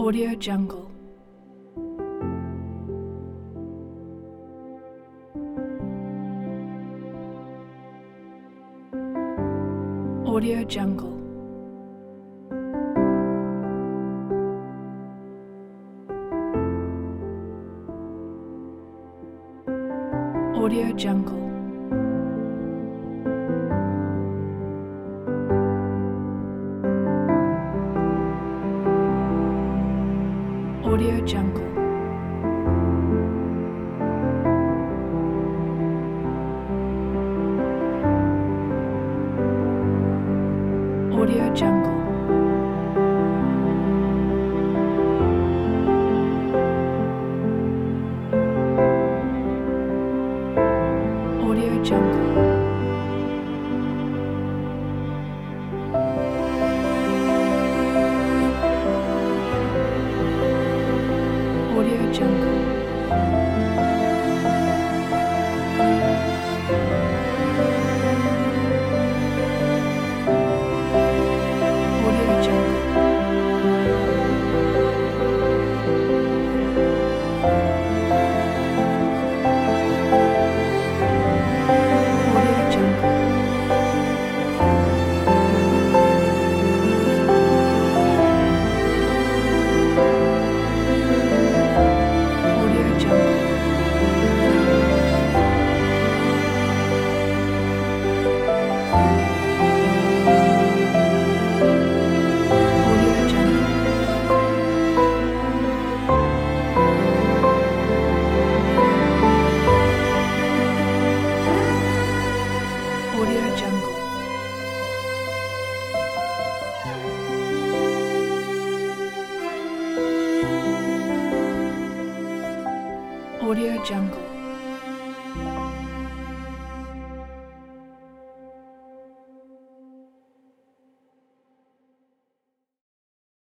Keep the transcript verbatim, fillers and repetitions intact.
Audio Jungle. Audio Jungle. Audio Jungle. Audio Jungle. Audio Jungle. Audio Jungle. Audio Jungle. Audio Jungle. Audio Jungle. Audio Jungle. Audio Jungle. Audio Jungle. Audio Jungle.